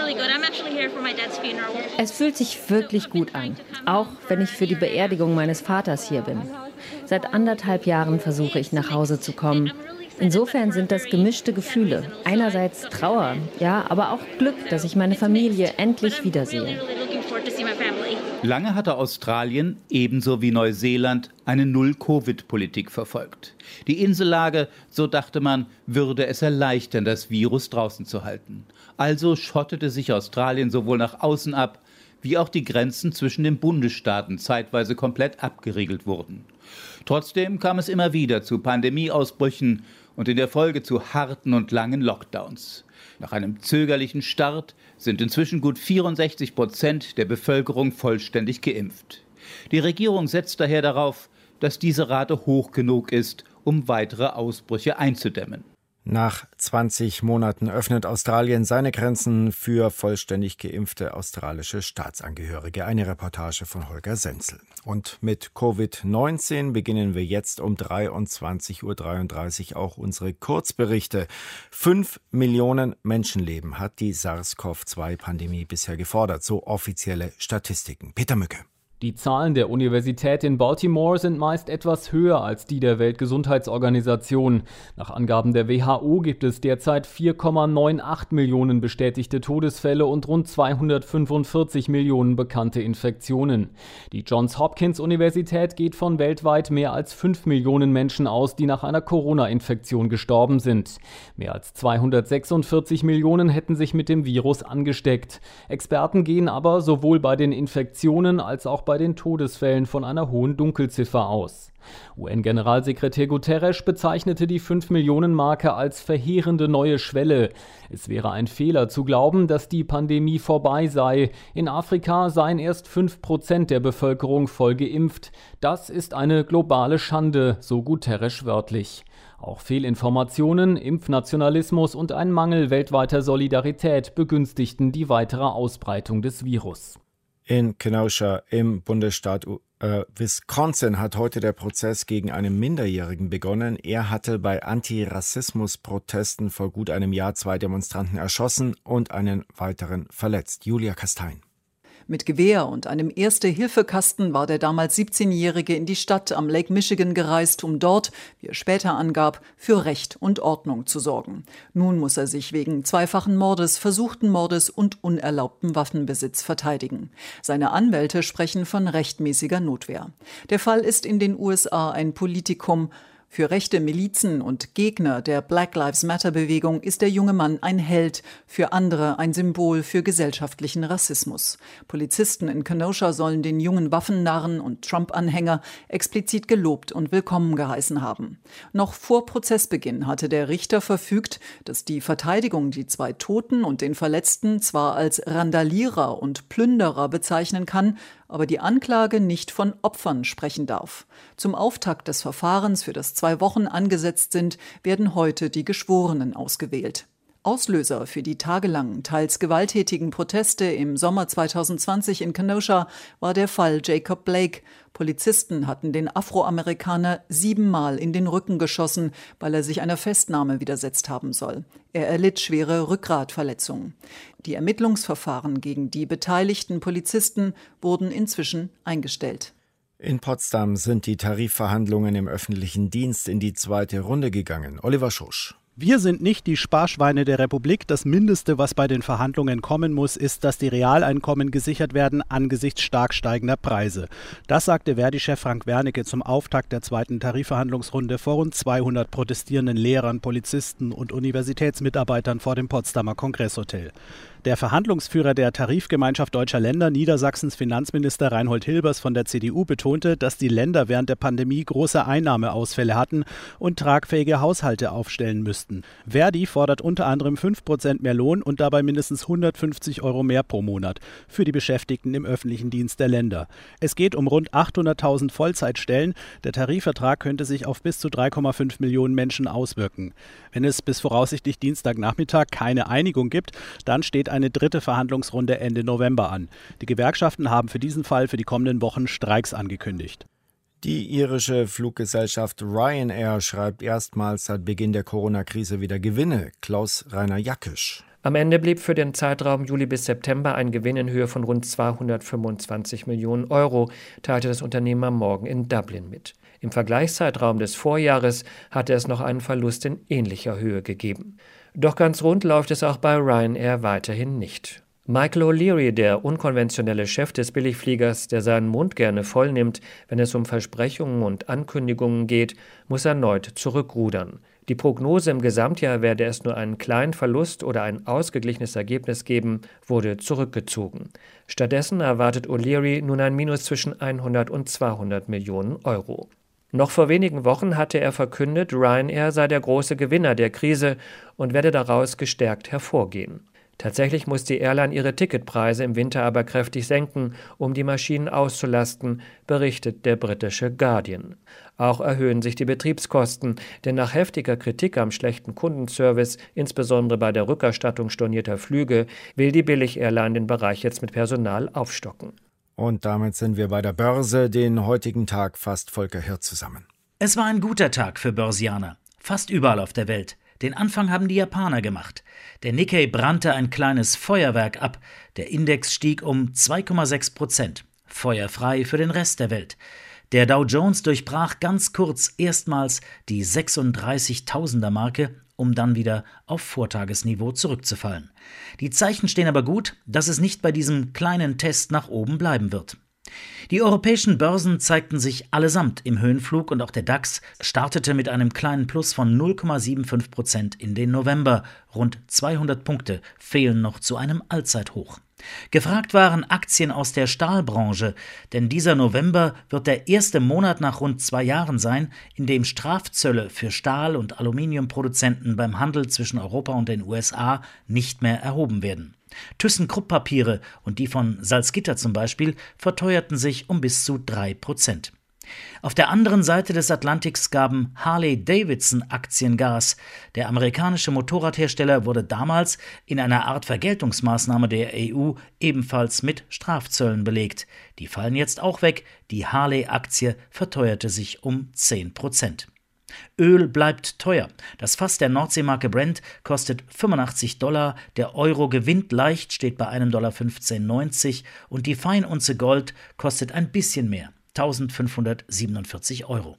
Es fühlt sich wirklich gut an, auch wenn ich für die Beerdigung meines Vaters hier bin. Seit anderthalb Jahren versuche ich, nach Hause zu kommen. Insofern sind das gemischte Gefühle. Einerseits Trauer, ja, aber auch Glück, dass ich meine Familie endlich wiedersehe. Lange hatte Australien, ebenso wie Neuseeland, eine Null-Covid-Politik verfolgt. Die Insellage, so dachte man, würde es erleichtern, das Virus draußen zu halten. Also schottete sich Australien sowohl nach außen ab, wie auch die Grenzen zwischen den Bundesstaaten zeitweise komplett abgeriegelt wurden. Trotzdem kam es immer wieder zu Pandemieausbrüchen und in der Folge zu harten und langen Lockdowns. Nach einem zögerlichen Start sind inzwischen gut vierundsechzig Prozent der Bevölkerung vollständig geimpft. Die Regierung setzt daher darauf, dass diese Rate hoch genug ist, um weitere Ausbrüche einzudämmen. Nach zwanzig Monaten öffnet Australien seine Grenzen für vollständig geimpfte australische Staatsangehörige. Eine Reportage von Holger Senzel. Und mit Covid neunzehn beginnen wir jetzt um dreiundzwanzig Uhr dreiunddreißig auch unsere Kurzberichte. Fünf Millionen Menschenleben hat die SARS-CoV zwei Pandemie bisher gefordert, so offizielle Statistiken. Peter Mücke. Die Zahlen der Universität in Baltimore sind meist etwas höher als die der Weltgesundheitsorganisation. Nach Angaben der W H O gibt es derzeit vier Komma achtundneunzig Millionen bestätigte Todesfälle und rund zweihundertfünfundvierzig Millionen bekannte Infektionen. Die Johns Hopkins Universität geht von weltweit mehr als fünf Millionen Menschen aus, die nach einer Corona-Infektion gestorben sind. Mehr als zweihundertsechsundvierzig Millionen hätten sich mit dem Virus angesteckt. Experten gehen aber sowohl bei den Infektionen als auch bei den Todesfällen von einer hohen Dunkelziffer aus. U N-Generalsekretär Guterres bezeichnete die fünf-Millionen-Marke als verheerende neue Schwelle. Es wäre ein Fehler zu glauben, dass die Pandemie vorbei sei. In Afrika seien erst fünf Prozent der Bevölkerung voll geimpft. Das ist eine globale Schande, so Guterres wörtlich. Auch Fehlinformationen, Impfnationalismus und ein Mangel weltweiter Solidarität begünstigten die weitere Ausbreitung des Virus. In Kenosha im Bundesstaat äh, Wisconsin hat heute der Prozess gegen einen Minderjährigen begonnen. Er hatte bei Antirassismus-Protesten vor gut einem Jahr zwei Demonstranten erschossen und einen weiteren verletzt. Julia Kastein. Mit Gewehr und einem Erste-Hilfe-Kasten war der damals siebzehnjährige in die Stadt am Lake Michigan gereist, um dort, wie er später angab, für Recht und Ordnung zu sorgen. Nun muss er sich wegen zweifachen Mordes, versuchten Mordes und unerlaubtem Waffenbesitz verteidigen. Seine Anwälte sprechen von rechtmäßiger Notwehr. Der Fall ist in den U S A ein Politikum. Für rechte Milizen und Gegner der Black Lives Matter-Bewegung ist der junge Mann ein Held, für andere ein Symbol für gesellschaftlichen Rassismus. Polizisten in Kenosha sollen den jungen Waffennarren und Trump-Anhänger explizit gelobt und willkommen geheißen haben. Noch vor Prozessbeginn hatte der Richter verfügt, dass die Verteidigung die zwei Toten und den Verletzten zwar als Randalierer und Plünderer bezeichnen kann, aber die Anklage nicht von Opfern sprechen darf. Zum Auftakt des Verfahrens, für das zwei Wochen angesetzt sind, werden heute die Geschworenen ausgewählt. Auslöser für die tagelangen, teils gewalttätigen Proteste im Sommer zweitausendzwanzig in Kenosha war der Fall Jacob Blake. Polizisten hatten den Afroamerikaner siebenmal in den Rücken geschossen, weil er sich einer Festnahme widersetzt haben soll. Er erlitt schwere Rückgratverletzungen. Die Ermittlungsverfahren gegen die beteiligten Polizisten wurden inzwischen eingestellt. In Potsdam sind die Tarifverhandlungen im öffentlichen Dienst in die zweite Runde gegangen. Oliver Schosch. Wir sind nicht die Sparschweine der Republik. Das Mindeste, was bei den Verhandlungen kommen muss, ist, dass die Realeinkommen gesichert werden angesichts stark steigender Preise. Das sagte Verdi-Chef Frank Wernicke zum Auftakt der zweiten Tarifverhandlungsrunde vor rund zweihundert protestierenden Lehrern, Polizisten und Universitätsmitarbeitern vor dem Potsdamer Kongresshotel. Der Verhandlungsführer der Tarifgemeinschaft Deutscher Länder, Niedersachsens Finanzminister Reinhold Hilbers von der C D U, betonte, dass die Länder während der Pandemie große Einnahmeausfälle hatten und tragfähige Haushalte aufstellen müssten. Verdi fordert unter anderem fünf Prozent mehr Lohn und dabei mindestens hundertfünfzig Euro mehr pro Monat für die Beschäftigten im öffentlichen Dienst der Länder. Es geht um rund achthunderttausend Vollzeitstellen. Der Tarifvertrag könnte sich auf bis zu drei Komma fünf Millionen Menschen auswirken. Wenn es bis voraussichtlich Dienstagnachmittag keine Einigung gibt, dann steht eine dritte Verhandlungsrunde Ende November an. Die Gewerkschaften haben für diesen Fall für die kommenden Wochen Streiks angekündigt. Die irische Fluggesellschaft Ryanair schreibt erstmals seit Beginn der Corona-Krise wieder Gewinne. Klaus-Rainer Jackisch. Am Ende blieb für den Zeitraum Juli bis September ein Gewinn in Höhe von rund zweihundertfünfundzwanzig Millionen Euro, teilte das Unternehmen am Morgen in Dublin mit. Im Vergleichszeitraum des Vorjahres hatte es noch einen Verlust in ähnlicher Höhe gegeben. Doch ganz rund läuft es auch bei Ryanair weiterhin nicht. Michael O'Leary, der unkonventionelle Chef des Billigfliegers, der seinen Mund gerne vollnimmt, wenn es um Versprechungen und Ankündigungen geht, muss erneut zurückrudern. Die Prognose im Gesamtjahr werde es nur einen kleinen Verlust oder ein ausgeglichenes Ergebnis geben, wurde zurückgezogen. Stattdessen erwartet O'Leary nun ein Minus zwischen hundert und zweihundert Millionen Euro. Noch vor wenigen Wochen hatte er verkündet, Ryanair sei der große Gewinner der Krise und werde daraus gestärkt hervorgehen. Tatsächlich muss die Airline ihre Ticketpreise im Winter aber kräftig senken, um die Maschinen auszulasten, berichtet der britische Guardian. Auch erhöhen sich die Betriebskosten, denn nach heftiger Kritik am schlechten Kundenservice, insbesondere bei der Rückerstattung stornierter Flüge, will die Billig-Airline den Bereich jetzt mit Personal aufstocken. Und damit sind wir bei der Börse. Den heutigen Tag fasst Volker Hirt zusammen. Es war ein guter Tag für Börsianer. Fast überall auf der Welt. Den Anfang haben die Japaner gemacht. Der Nikkei brannte ein kleines Feuerwerk ab. Der Index stieg um zwei Komma sechs Prozent. feuerfrei für den Rest der Welt. Der Dow Jones durchbrach ganz kurz erstmals die sechsunddreißigtausender-Marke, um dann wieder auf Vortagesniveau zurückzufallen. Die Zeichen stehen aber gut, dass es nicht bei diesem kleinen Test nach oben bleiben wird. Die europäischen Börsen zeigten sich allesamt im Höhenflug und auch der DAX startete mit einem kleinen Plus von null Komma fünfundsiebzig Prozent in den November. Rund zweihundert Punkte fehlen noch zu einem Allzeithoch. Gefragt waren Aktien aus der Stahlbranche, denn dieser November wird der erste Monat nach rund zwei Jahren sein, in dem Strafzölle für Stahl- und Aluminiumproduzenten beim Handel zwischen Europa und den U S A nicht mehr erhoben werden. ThyssenKrupp-Papiere und die von Salzgitter zum Beispiel verteuerten sich um bis zu drei Prozent. Auf der anderen Seite des Atlantiks gaben Harley-Davidson-Aktien Gas. Der amerikanische Motorradhersteller wurde damals in einer Art Vergeltungsmaßnahme der E U ebenfalls mit Strafzöllen belegt. Die fallen jetzt auch weg. Die Harley-Aktie verteuerte sich um zehn Prozent. Öl bleibt teuer. Das Fass der Nordseemarke Brent kostet fünfundachtzig Dollar, der Euro gewinnt leicht, steht bei einem Dollar fünfzehn neunzig und die Feinunze Gold kostet ein bisschen mehr, eintausendfünfhundertsiebenundvierzig Euro.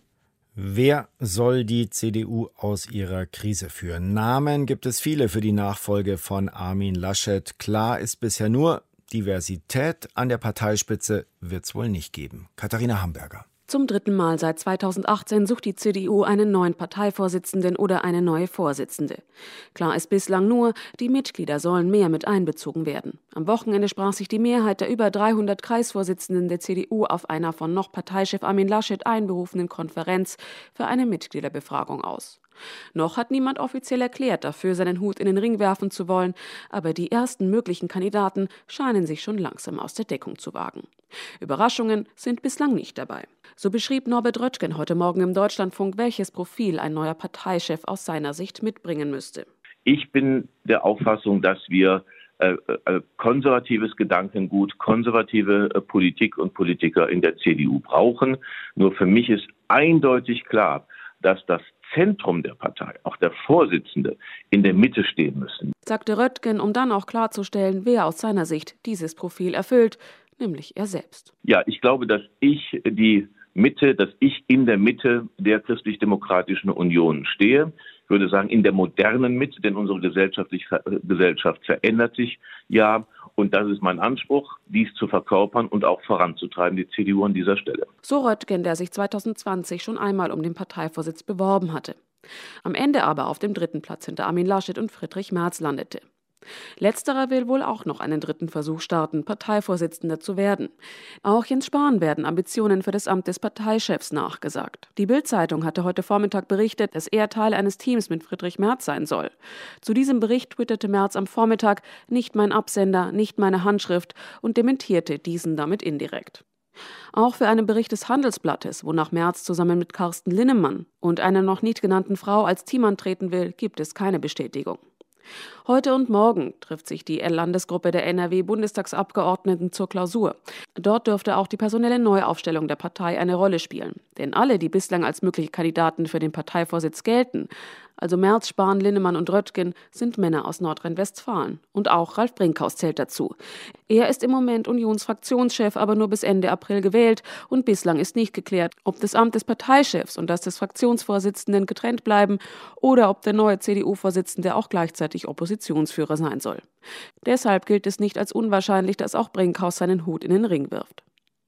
Wer soll die C D U aus ihrer Krise führen? Namen gibt es viele für die Nachfolge von Armin Laschet. Klar ist bisher nur, Diversität an der Parteispitze wird es wohl nicht geben. Katharina Hamburger. Zum dritten Mal seit zweitausendachtzehn sucht die C D U einen neuen Parteivorsitzenden oder eine neue Vorsitzende. Klar ist bislang nur, die Mitglieder sollen mehr mit einbezogen werden. Am Wochenende sprach sich die Mehrheit der über dreihundert Kreisvorsitzenden der C D U auf einer von noch Parteichef Armin Laschet einberufenen Konferenz für eine Mitgliederbefragung aus. Noch hat niemand offiziell erklärt, dafür seinen Hut in den Ring werfen zu wollen, aber die ersten möglichen Kandidaten scheinen sich schon langsam aus der Deckung zu wagen. Überraschungen sind bislang nicht dabei. So beschrieb Norbert Röttgen heute Morgen im Deutschlandfunk, welches Profil ein neuer Parteichef aus seiner Sicht mitbringen müsste. Ich bin der Auffassung, dass wir äh, äh, konservatives Gedankengut, konservative äh, Politik und Politiker in der C D U brauchen. Nur für mich ist eindeutig klar, dass das Zentrum der Partei, auch der Vorsitzende, in der Mitte stehen müssen, sagte Röttgen, um dann auch klarzustellen, wer aus seiner Sicht dieses Profil erfüllt, nämlich er selbst. Ja, ich glaube, dass ich die Mitte, dass ich in der Mitte der Christlich-Demokratischen Union stehe. Ich würde sagen, in der modernen Mitte, denn unsere Gesellschaft verändert sich ja. Und das ist mein Anspruch, dies zu verkörpern und auch voranzutreiben, die C D U an dieser Stelle. So Röttgen, der sich zweitausendzwanzig schon einmal um den Parteivorsitz beworben hatte. Am Ende aber auf dem dritten Platz hinter Armin Laschet und Friedrich Merz landete. Letzterer will wohl auch noch einen dritten Versuch starten, Parteivorsitzender zu werden. Auch Jens Spahn werden Ambitionen für das Amt des Parteichefs nachgesagt. Die Bild-Zeitung hatte heute Vormittag berichtet, dass er Teil eines Teams mit Friedrich Merz sein soll. Zu diesem Bericht twitterte Merz am Vormittag: nicht mein Absender, nicht meine Handschrift, und dementierte diesen damit indirekt. Auch für einen Bericht des Handelsblattes, wonach Merz zusammen mit Carsten Linnemann und einer noch nicht genannten Frau als Team antreten will, gibt es keine Bestätigung. Heute und morgen trifft sich die Landesgruppe der N R W-Bundestagsabgeordneten zur Klausur. Dort dürfte auch die personelle Neuaufstellung der Partei eine Rolle spielen. Denn alle, die bislang als mögliche Kandidaten für den Parteivorsitz gelten, also Merz, Spahn, Linnemann und Röttgen, sind Männer aus Nordrhein-Westfalen. Und auch Ralf Brinkhaus zählt dazu. Er ist im Moment Unionsfraktionschef, aber nur bis Ende April gewählt. Und bislang ist nicht geklärt, ob das Amt des Parteichefs und das des Fraktionsvorsitzenden getrennt bleiben oder ob der neue C D U-Vorsitzende auch gleichzeitig Oppositionsführer sein soll. Deshalb gilt es nicht als unwahrscheinlich, dass auch Brinkhaus seinen Hut in den Ring wirft.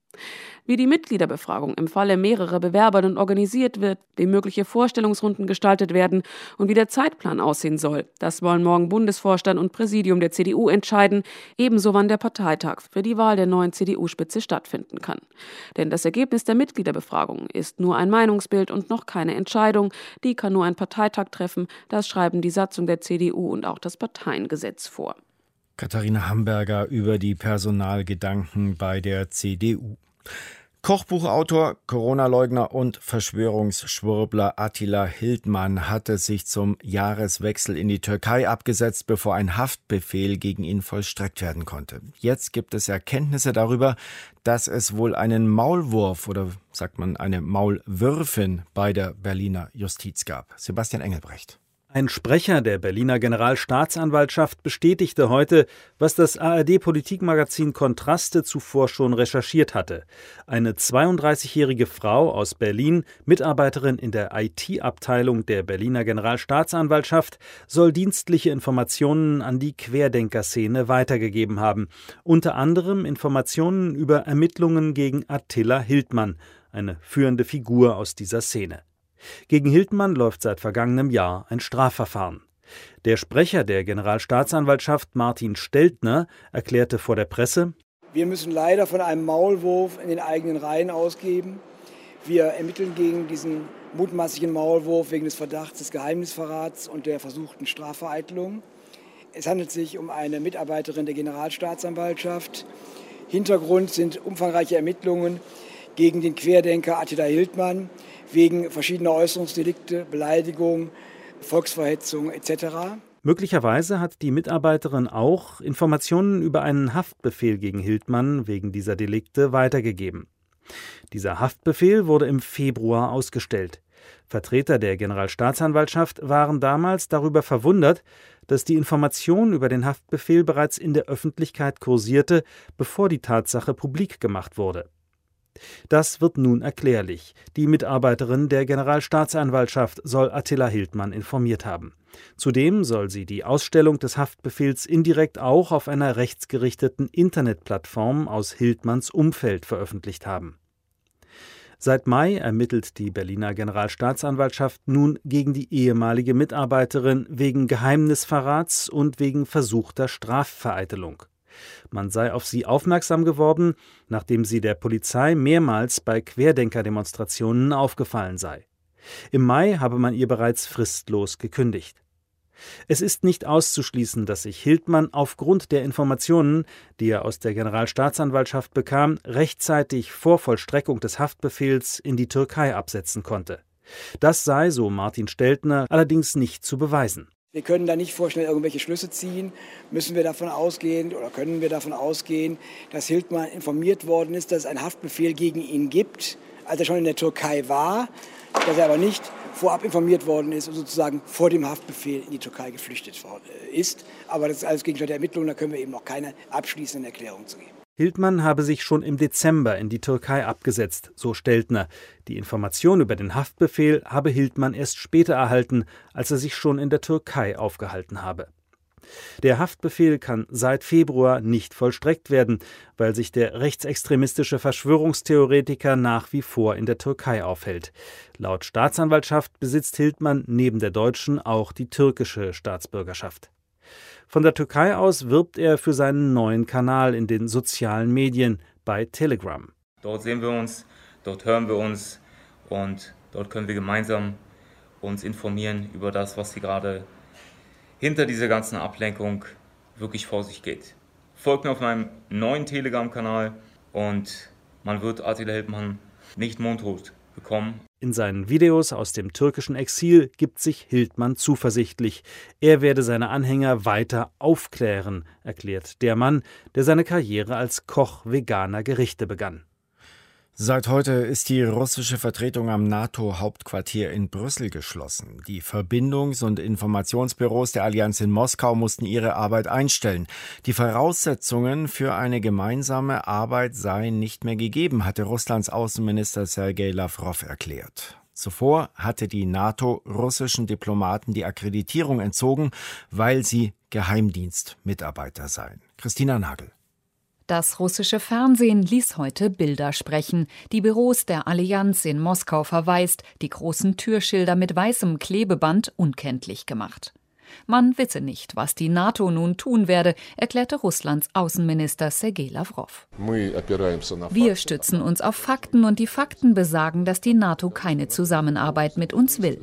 Wie die Mitgliederbefragung im Falle mehrerer Bewerber nun organisiert wird, wie mögliche Vorstellungsrunden gestaltet werden und wie der Zeitplan aussehen soll, das wollen morgen Bundesvorstand und Präsidium der C D U entscheiden, ebenso wann der Parteitag für die Wahl der neuen C D U-Spitze stattfinden kann. Denn das Ergebnis der Mitgliederbefragung ist nur ein Meinungsbild und noch keine Entscheidung, die kann nur ein Parteitag treffen, das schreiben die Satzung der C D U und auch das Parteiengesetz vor. Katharina Hamburger über die Personalgedanken bei der C D U. Kochbuchautor, Corona-Leugner und Verschwörungsschwurbler Attila Hildmann hatte sich zum Jahreswechsel in die Türkei abgesetzt, bevor ein Haftbefehl gegen ihn vollstreckt werden konnte. Jetzt gibt es Erkenntnisse darüber, dass es wohl einen Maulwurf oder sagt man eine Maulwürfin bei der Berliner Justiz gab. Sebastian Engelbrecht. Ein Sprecher der Berliner Generalstaatsanwaltschaft bestätigte heute, was das A R D-Politikmagazin Kontraste zuvor schon recherchiert hatte. Eine zweiunddreißigjährige Frau aus Berlin, Mitarbeiterin in der I T-Abteilung der Berliner Generalstaatsanwaltschaft, soll dienstliche Informationen an die Querdenkerszene weitergegeben haben. Unter anderem Informationen über Ermittlungen gegen Attila Hildmann, eine führende Figur aus dieser Szene. Gegen Hildmann läuft seit vergangenem Jahr ein Strafverfahren. Der Sprecher der Generalstaatsanwaltschaft, Martin Steltner, erklärte vor der Presse: Wir müssen leider von einem Maulwurf in den eigenen Reihen ausgehen. Wir ermitteln gegen diesen mutmaßlichen Maulwurf wegen des Verdachts des Geheimnisverrats und der versuchten Strafvereitelung. Es handelt sich um eine Mitarbeiterin der Generalstaatsanwaltschaft. Hintergrund sind umfangreiche Ermittlungen gegen den Querdenker Attila Hildmann wegen verschiedener Äußerungsdelikte, Beleidigung, Volksverhetzung et cetera. Möglicherweise hat die Mitarbeiterin auch Informationen über einen Haftbefehl gegen Hildmann wegen dieser Delikte weitergegeben. Dieser Haftbefehl wurde im Februar ausgestellt. Vertreter der Generalstaatsanwaltschaft waren damals darüber verwundert, dass die Information über den Haftbefehl bereits in der Öffentlichkeit kursierte, bevor die Tatsache publik gemacht wurde. Das wird nun erklärlich. Die Mitarbeiterin der Generalstaatsanwaltschaft soll Attila Hildmann informiert haben. Zudem soll sie die Ausstellung des Haftbefehls indirekt auch auf einer rechtsgerichteten Internetplattform aus Hildmanns Umfeld veröffentlicht haben. Seit Mai ermittelt die Berliner Generalstaatsanwaltschaft nun gegen die ehemalige Mitarbeiterin wegen Geheimnisverrats und wegen versuchter Strafvereitelung. Man sei auf sie aufmerksam geworden, nachdem sie der Polizei mehrmals bei Querdenkerdemonstrationen aufgefallen sei. Im Mai habe man ihr bereits fristlos gekündigt. Es ist nicht auszuschließen, dass sich Hildmann aufgrund der Informationen, die er aus der Generalstaatsanwaltschaft bekam, rechtzeitig vor Vollstreckung des Haftbefehls in die Türkei absetzen konnte. Das sei, so Martin Steltner, allerdings nicht zu beweisen. Wir können da nicht vorschnell irgendwelche Schlüsse ziehen. Müssen wir davon ausgehen oder können wir davon ausgehen, dass Hildmann informiert worden ist, dass es einen Haftbefehl gegen ihn gibt, als er schon in der Türkei war, dass er aber nicht vorab informiert worden ist und sozusagen vor dem Haftbefehl in die Türkei geflüchtet ist. Aber das ist alles Gegenstand der Ermittlungen, da können wir eben noch keine abschließenden Erklärungen zu geben. Hildmann habe sich schon im Dezember in die Türkei abgesetzt, so Steltner. Die Information über den Haftbefehl habe Hildmann erst später erhalten, als er sich schon in der Türkei aufgehalten habe. Der Haftbefehl kann seit Februar nicht vollstreckt werden, weil sich der rechtsextremistische Verschwörungstheoretiker nach wie vor in der Türkei aufhält. Laut Staatsanwaltschaft besitzt Hildmann neben der deutschen auch die türkische Staatsbürgerschaft. Von der Türkei aus wirbt er für seinen neuen Kanal in den sozialen Medien bei Telegram. Dort sehen wir uns, dort hören wir uns und dort können wir gemeinsam uns informieren über das, was hier gerade hinter dieser ganzen Ablenkung wirklich vor sich geht. Folgt mir auf meinem neuen Telegram-Kanal und man wird Attila Hildmann nicht mundtot bekommen. In seinen Videos aus dem türkischen Exil gibt sich Hildmann zuversichtlich. Er werde seine Anhänger weiter aufklären, erklärt der Mann, der seine Karriere als Koch veganer Gerichte begann. Seit heute ist die russische Vertretung am NATO-Hauptquartier in Brüssel geschlossen. Die Verbindungs- und Informationsbüros der Allianz in Moskau mussten ihre Arbeit einstellen. Die Voraussetzungen für eine gemeinsame Arbeit seien nicht mehr gegeben, hatte Russlands Außenminister Sergei Lawrow erklärt. Zuvor hatte die NATO russischen Diplomaten die Akkreditierung entzogen, weil sie Geheimdienstmitarbeiter seien. Christina Nagel. Das russische Fernsehen ließ heute Bilder sprechen. Die Büros der Allianz in Moskau verwaist, die großen Türschilder mit weißem Klebeband unkenntlich gemacht. Man wisse nicht, was die NATO nun tun werde, erklärte Russlands Außenminister Sergei Lawrow. Wir stützen uns auf Fakten und die Fakten besagen, dass die NATO keine Zusammenarbeit mit uns will.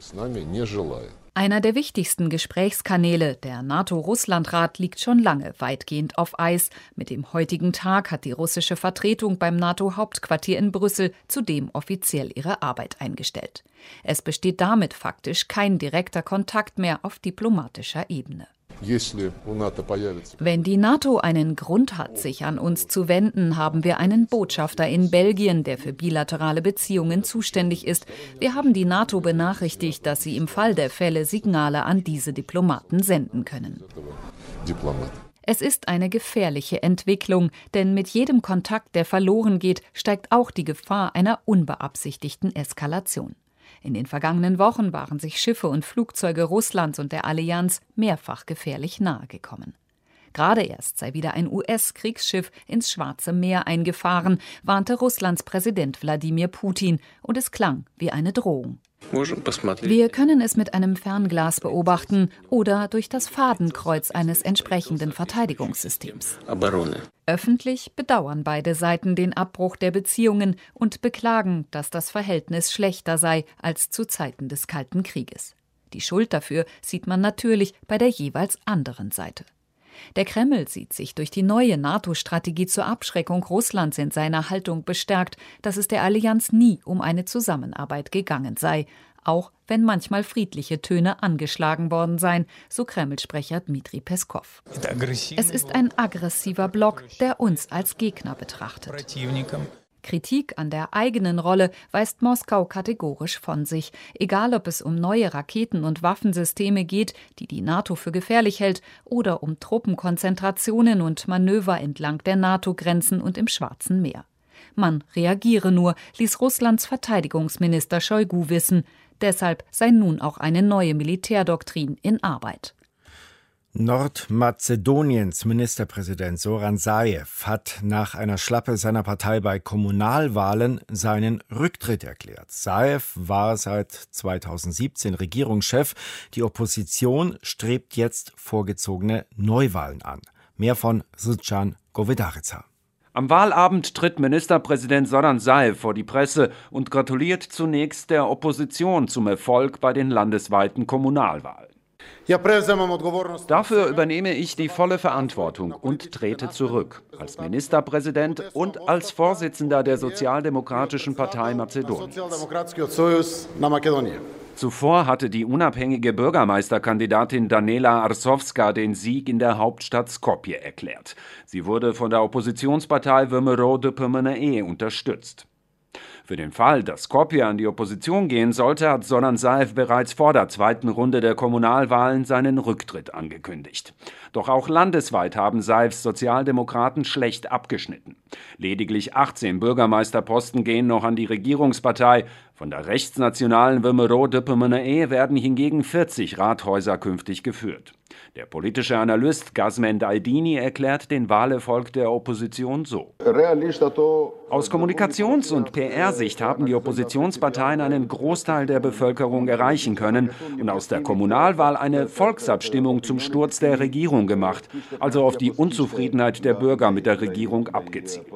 Einer der wichtigsten Gesprächskanäle, der NATO-Russland-Rat, liegt schon lange weitgehend auf Eis. Mit dem heutigen Tag hat die russische Vertretung beim NATO-Hauptquartier in Brüssel zudem offiziell ihre Arbeit eingestellt. Es besteht damit faktisch kein direkter Kontakt mehr auf diplomatischer Ebene. Wenn die NATO einen Grund hat, sich an uns zu wenden, haben wir einen Botschafter in Belgien, der für bilaterale Beziehungen zuständig ist. Wir haben die NATO benachrichtigt, dass sie im Fall der Fälle Signale an diese Diplomaten senden können. Es ist eine gefährliche Entwicklung, denn mit jedem Kontakt, der verloren geht, steigt auch die Gefahr einer unbeabsichtigten Eskalation. In den vergangenen Wochen waren sich Schiffe und Flugzeuge Russlands und der Allianz mehrfach gefährlich nahe gekommen. Gerade erst sei wieder ein U S-Kriegsschiff ins Schwarze Meer eingefahren, warnte Russlands Präsident Wladimir Putin, und es klang wie eine Drohung. Wir können es mit einem Fernglas beobachten oder durch das Fadenkreuz eines entsprechenden Verteidigungssystems. Öffentlich bedauern beide Seiten den Abbruch der Beziehungen und beklagen, dass das Verhältnis schlechter sei als zu Zeiten des Kalten Krieges. Die Schuld dafür sieht man natürlich bei der jeweils anderen Seite. Der Kreml sieht sich durch die neue NATO-Strategie zur Abschreckung Russlands in seiner Haltung bestärkt, dass es der Allianz nie um eine Zusammenarbeit gegangen sei, auch wenn manchmal friedliche Töne angeschlagen worden seien, so Kreml-Sprecher Dmitri Peskow. Es ist ein aggressiver Block, der uns als Gegner betrachtet. Kritik an der eigenen Rolle weist Moskau kategorisch von sich, egal ob es um neue Raketen- und Waffensysteme geht, die die NATO für gefährlich hält, oder um Truppenkonzentrationen und Manöver entlang der NATO-Grenzen und im Schwarzen Meer. Man reagiere nur, ließ Russlands Verteidigungsminister Shoigu wissen. Deshalb sei nun auch eine neue Militärdoktrin in Arbeit. Nordmazedoniens Ministerpräsident Zoran Zaev hat nach einer Schlappe seiner Partei bei Kommunalwahlen seinen Rücktritt erklärt. Zaev war seit zweitausendsiebzehn Regierungschef. Die Opposition strebt jetzt vorgezogene Neuwahlen an. Mehr von Srdjan Govedarica. Am Wahlabend tritt Ministerpräsident Zoran Zaev vor die Presse und gratuliert zunächst der Opposition zum Erfolg bei den landesweiten Kommunalwahlen. Dafür übernehme ich die volle Verantwortung und trete zurück, als Ministerpräsident und als Vorsitzender der Sozialdemokratischen Partei Mazedoniens. Zuvor hatte die unabhängige Bürgermeisterkandidatin Danela Arsovska den Sieg in der Hauptstadt Skopje erklärt. Sie wurde von der Oppositionspartei VMRO D P M N E unterstützt. Für den Fall, dass Skopje an die Opposition gehen sollte, hat Zoran Zaev bereits vor der zweiten Runde der Kommunalwahlen seinen Rücktritt angekündigt. Doch auch landesweit haben Zaevs Sozialdemokraten schlecht abgeschnitten. Lediglich achtzehn Bürgermeisterposten gehen noch an die Regierungspartei. Von der rechtsnationalen VMRO D P M N E werden hingegen vierzig Rathäuser künftig geführt. Der politische Analyst Gazmend Aldini erklärt den Wahlerfolg der Opposition so: Aus Kommunikations- und P R-Sicht haben die Oppositionsparteien einen Großteil der Bevölkerung erreichen können und aus der Kommunalwahl eine Volksabstimmung zum Sturz der Regierung gemacht, also auf die Unzufriedenheit der Bürger mit der Regierung abgezielt.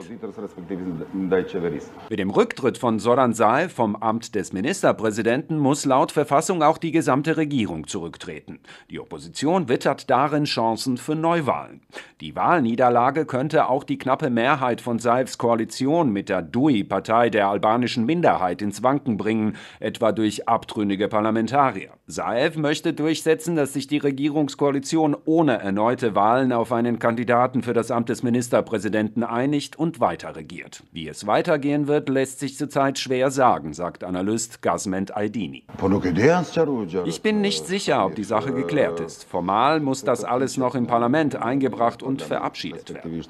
Mit dem Rücktritt von Zoran Zaev vom Amt des Ministerpräsidenten muss laut Verfassung auch die gesamte Regierung zurücktreten. Die Opposition wittert darin Chancen für Neuwahlen. Die Wahlniederlage könnte auch die knappe Mehrheit von Zaevs Koalition mit der D U I-Partei der albanischen Minderheit ins Wanken bringen, etwa durch abtrünnige Parlamentarier. Zaev möchte durchsetzen, dass sich die Regierungskoalition ohne erneute Wahlen auf einen Kandidaten für das Amt des Ministerpräsidenten einigt und weiter regiert. Wie es weitergehen wird, lässt sich zurzeit schwer sagen, sagt Analyst Gazmend Aldini. Ich bin nicht sicher, ob die Sache geklärt ist. Formal muss das alles noch im Parlament eingebracht und verabschiedet werden.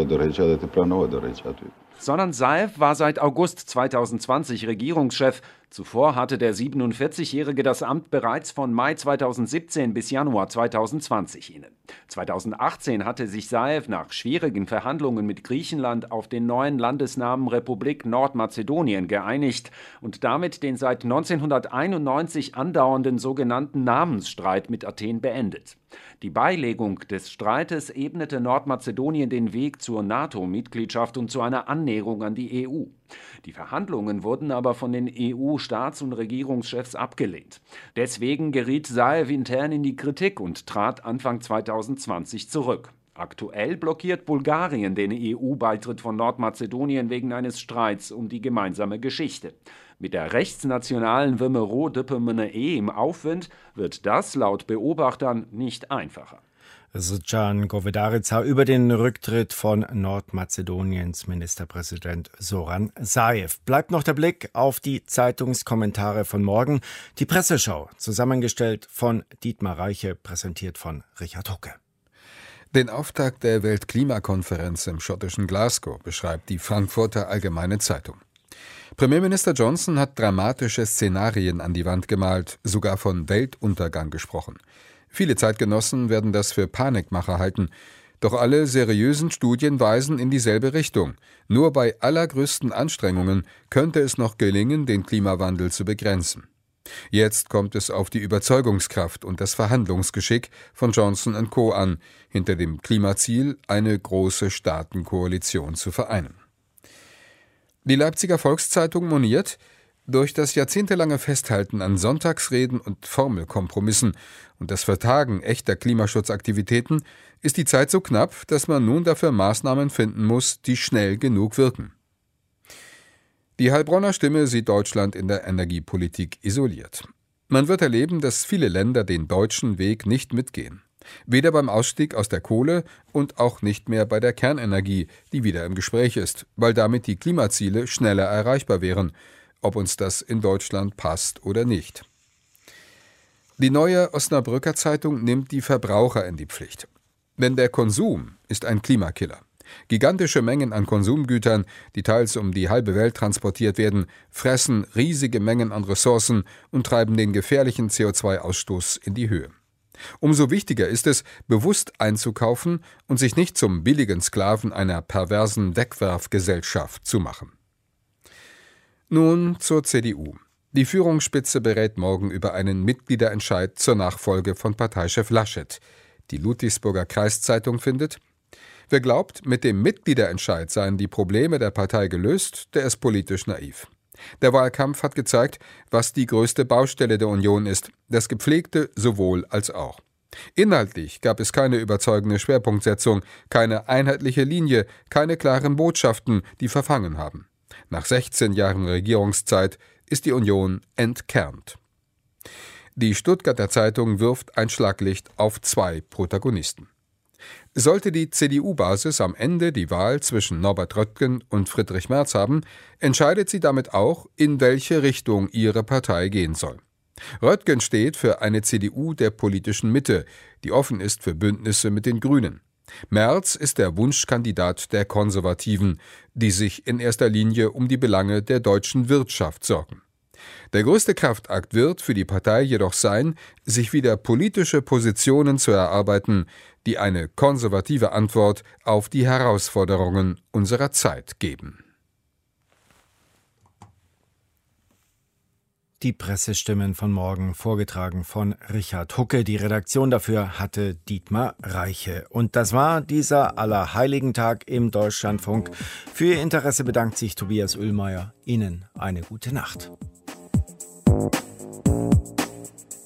Zoran Zaev war seit August zweitausendzwanzig Regierungschef. Zuvor hatte der siebenundvierzigjährige das Amt bereits von Mai zweitausendsiebzehn bis Januar zweitausendzwanzig inne. zweitausendachtzehn hatte sich Zaev nach schwierigen Verhandlungen mit Griechenland auf den neuen Landesnamen Republik Nordmazedonien geeinigt und damit den seit neunzehnhunderteinundneunzig andauernden sogenannten Namensstreit mit Athen beendet. Die Beilegung des Streites ebnete Nordmazedonien den Weg zur NATO-Mitgliedschaft und zu einer Annäherung an die E U. Die Verhandlungen wurden aber von den E U-Staats- und Regierungschefs abgelehnt. Deswegen geriet Zaev intern in die Kritik und trat Anfang zweitausendzwanzig zurück. Aktuell blockiert Bulgarien den E U-Beitritt von Nordmazedonien wegen eines Streits um die gemeinsame Geschichte. Mit der rechtsnationalen VMRO D P M N E im Aufwind wird das laut Beobachtern nicht einfacher. Srdjan Govedarica über den Rücktritt von Nordmazedoniens Ministerpräsident Zoran Zaev. Bleibt noch der Blick auf die Zeitungskommentare von morgen. Die Presseschau, zusammengestellt von Dietmar Reiche, präsentiert von Richard Hucke. Den Auftakt der Weltklimakonferenz im schottischen Glasgow beschreibt die Frankfurter Allgemeine Zeitung. Premierminister Johnson hat dramatische Szenarien an die Wand gemalt, sogar von Weltuntergang gesprochen. Viele Zeitgenossen werden das für Panikmacher halten. Doch alle seriösen Studien weisen in dieselbe Richtung. Nur bei allergrößten Anstrengungen könnte es noch gelingen, den Klimawandel zu begrenzen. Jetzt kommt es auf die Überzeugungskraft und das Verhandlungsgeschick von Johnson und Co. an, hinter dem Klimaziel eine große Staatenkoalition zu vereinen. Die Leipziger Volkszeitung moniert: Durch das jahrzehntelange Festhalten an Sonntagsreden und Formelkompromissen und das Vertagen echter Klimaschutzaktivitäten ist die Zeit so knapp, dass man nun dafür Maßnahmen finden muss, die schnell genug wirken. Die Heilbronner Stimme sieht Deutschland in der Energiepolitik isoliert. Man wird erleben, dass viele Länder den deutschen Weg nicht mitgehen. Weder beim Ausstieg aus der Kohle und auch nicht mehr bei der Kernenergie, die wieder im Gespräch ist, weil damit die Klimaziele schneller erreichbar wären, ob uns das in Deutschland passt oder nicht. Die Neue Osnabrücker Zeitung nimmt die Verbraucher in die Pflicht. Denn der Konsum ist ein Klimakiller. Gigantische Mengen an Konsumgütern, die teils um die halbe Welt transportiert werden, fressen riesige Mengen an Ressourcen und treiben den gefährlichen C O zwei Ausstoß in die Höhe. Umso wichtiger ist es, bewusst einzukaufen und sich nicht zum billigen Sklaven einer perversen Wegwerfgesellschaft zu machen. Nun zur C D U. Die Führungsspitze berät morgen über einen Mitgliederentscheid zur Nachfolge von Parteichef Laschet. Die Ludwigsburger Kreiszeitung findet: Wer glaubt, mit dem Mitgliederentscheid seien die Probleme der Partei gelöst, der ist politisch naiv. Der Wahlkampf hat gezeigt, was die größte Baustelle der Union ist, das gepflegte sowohl als auch. Inhaltlich gab es keine überzeugende Schwerpunktsetzung, keine einheitliche Linie, keine klaren Botschaften, die verfangen haben. Nach sechzehn Jahren Regierungszeit ist die Union entkernt. Die Stuttgarter Zeitung wirft ein Schlaglicht auf zwei Protagonisten. Sollte die C D U-Basis am Ende die Wahl zwischen Norbert Röttgen und Friedrich Merz haben, entscheidet sie damit auch, in welche Richtung ihre Partei gehen soll. Röttgen steht für eine C D U der politischen Mitte, die offen ist für Bündnisse mit den Grünen. Merz ist der Wunschkandidat der Konservativen, die sich in erster Linie um die Belange der deutschen Wirtschaft sorgen. Der größte Kraftakt wird für die Partei jedoch sein, sich wieder politische Positionen zu erarbeiten, die eine konservative Antwort auf die Herausforderungen unserer Zeit geben. Die Pressestimmen von morgen, vorgetragen von Richard Hucke. Die Redaktion dafür hatte Dietmar Reiche. Und das war dieser Allerheiligen-Tag im Deutschlandfunk. Für Ihr Interesse bedankt sich Tobias Oehlmeier. Ihnen eine gute Nacht.